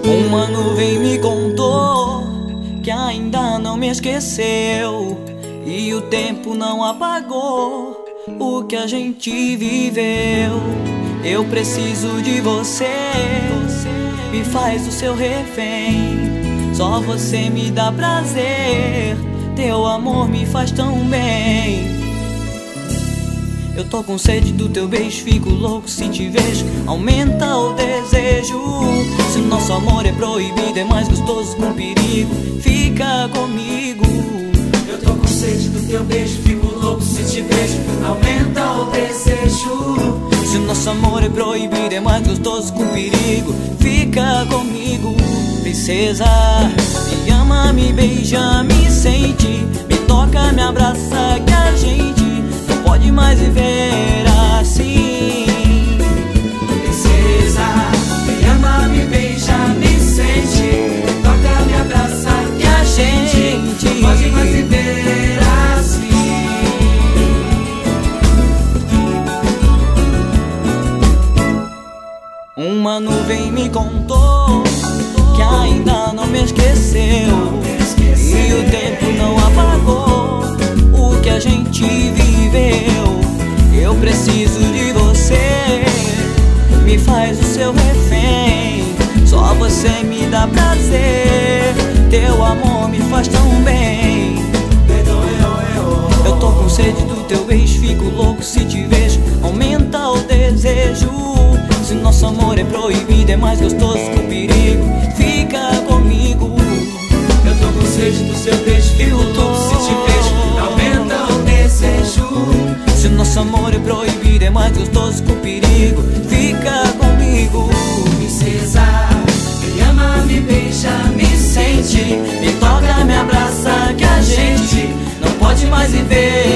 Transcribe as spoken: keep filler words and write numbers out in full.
Uma nuvem me contou que ainda não me esqueceu, e o tempo não apagou o que a gente viveu. Eu preciso de você, me faz o seu refém. Só você me dá prazer, teu amor me faz tão bem. Eu tô com sede do teu beijo, fico louco se te vejo, aumenta o desejo. Se o nosso amor é proibido, é mais gostoso com perigo, fica comigo. Eu tô com sede do teu beijo, fico louco se te vejo, aumenta o desejo. Se o nosso amor é proibido, é mais gostoso com perigo, fica comigo. Princesa, me ama, me beija, me sente, me toca, me abraça, que a gente não pode mais viver assim. Princesa, me ama, me beija, me sente, me toca, me abraça, que a gente não pode mais viver assim. Uma nuvem me contou que ainda não me esqueceu, e o tempo não apagou o que a gente viveu. Eu preciso de você, me faz o seu refém. Só você me dá prazer, teu amor me faz tão bem. Eu tô com sede do teu beijo, fico louco se te vejo, aumenta o desejo. Se nosso amor é proibido, é mais gostoso com perigo, fica comigo. Eu tô com sede do seu beijo, fico louco se te vejo, aumenta o desejo. Se nosso amor é proibido, é mais gostoso com perigo, fica comigo. Princesa, me ama, me beija, me sente, Me toca, me abraça, que a gente não pode mais viver